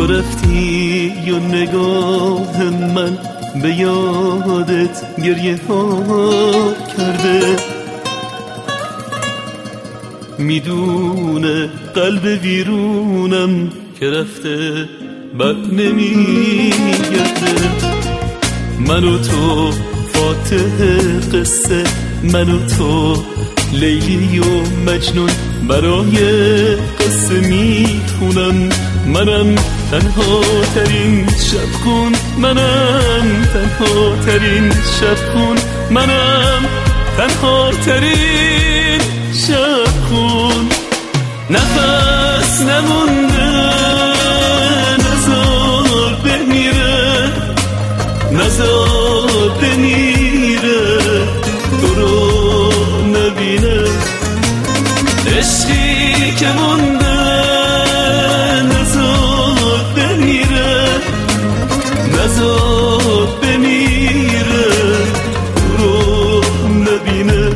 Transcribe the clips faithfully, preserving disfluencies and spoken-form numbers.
رفتی و نگاه من به یادت گریه ها کرده، میدونه قلب ویرونم که رفته بر نمیگرده. من و تو فاتح قصه، من و تو لیلی و مجنون، برای قصه میخونم. منم تنها ترین شبخون، منم تنها ترین شبخون، منم تنها ترین شبخون. نفس نمونده، نزار بمیره، نزار بمیره، تو رو نبینه. عشقی که مونده نزار بمیره، نزار بمیره، تو رو نبینه.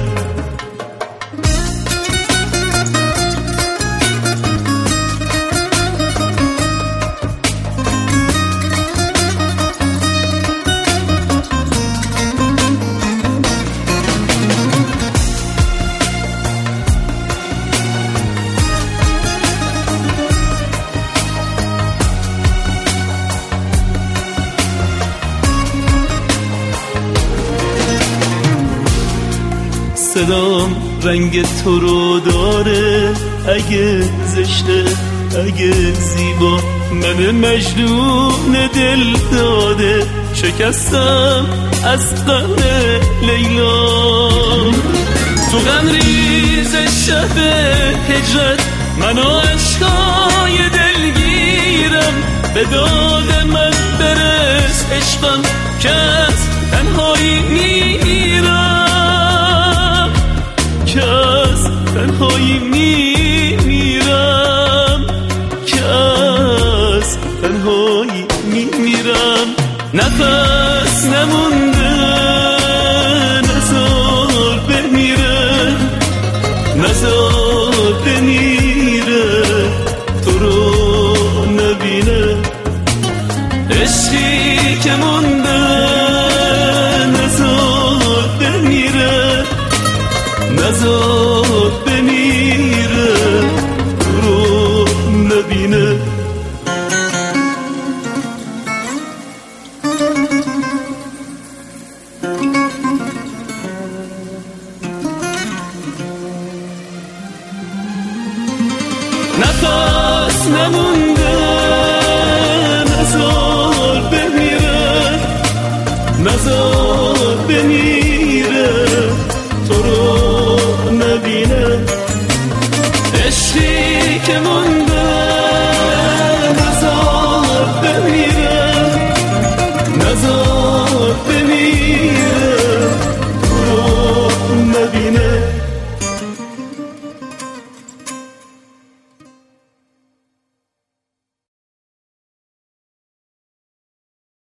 صدام رنگ تو رو داره، اگه زشته اگه زیبا، من مجنون دل داده شکستم از غم لیلا. تو غم ریز شب هجرت منو عشقای دلگیرم، به داد من برس عشقم که از تنهایی میمیرم، که از تنهایی میمیرم، که از تنهایی میمیرم. نفس نمونده، نزار بمیره، نزار بمیره، تو رو نبینه. عشقی که من